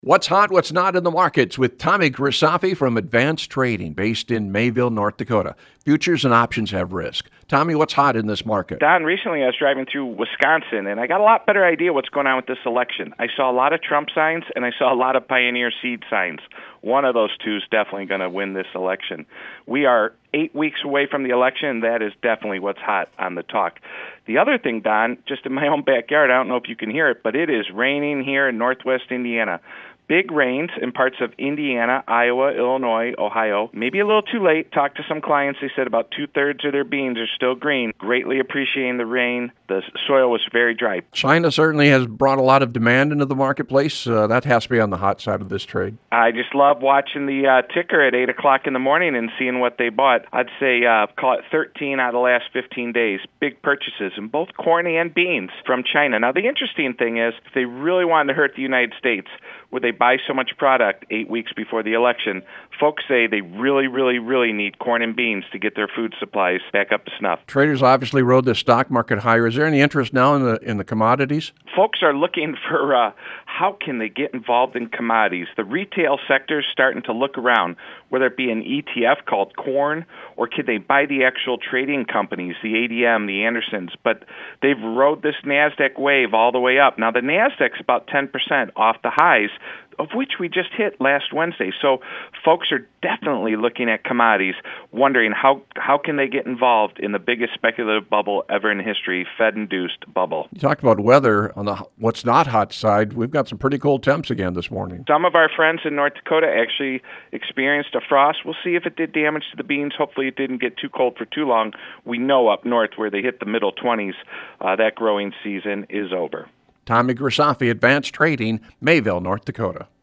What's hot, what's not in the markets with Tommy Grisafi from Advanced Trading, based in Mayville, North Dakota. Futures and options have risk. Tommy, what's hot in this market? Don, recently I was driving through Wisconsin, and I got a lot better idea what's going on with this election. I saw a lot of Trump signs, and I saw a lot of Pioneer Seed signs. One of those two is definitely going to win this election. We are 8 weeks away from the election, and that is definitely what's hot on the talk. The other thing, Don, just in my own backyard, I don't know if you can hear it, but it is raining here in northwest Indiana. Big rains in parts of Indiana, Iowa, Illinois, Ohio. Maybe a little too late. Talked to some clients. They said about 2/3 of their beans are still green. Greatly appreciating the rain. The soil was very dry. China certainly has brought a lot of demand into the marketplace. That has to be on the hot side of this trade. I just love watching the ticker at 8 o'clock in the morning and seeing what they bought. I'd say call it 13 out of the last 15 days. Big purchases in both corn and beans from China. Now, the interesting thing is, if they really wanted to hurt the United States, would they buy so much product 8 weeks before the election? Folks say they really, really, really need corn and beans to get their food supplies back up to snuff. Traders obviously rode the stock market higher. Is there any interest now in the commodities? Folks are looking for how can they get involved in commodities. The retail sector is starting to look around, whether it be an ETF called corn, or could they buy the actual trading companies, the ADM, the Andersons. But they've rode this NASDAQ wave all the way up. Now, the NASDAQ's about 10% off the highs, of which we just hit last Wednesday. So folks are definitely looking at commodities, wondering how can they get involved in the biggest speculative bubble ever in history, Fed-induced bubble. You talked about weather on the what's not hot side. We've got some pretty cold temps again this morning. Some of our friends in North Dakota actually experienced a frost. We'll see if it did damage to the beans. Hopefully it didn't get too cold for too long. We know up north where they hit the middle 20s, that growing season is over. Tommy Grisafi, Advanced Trading, Mayville, North Dakota.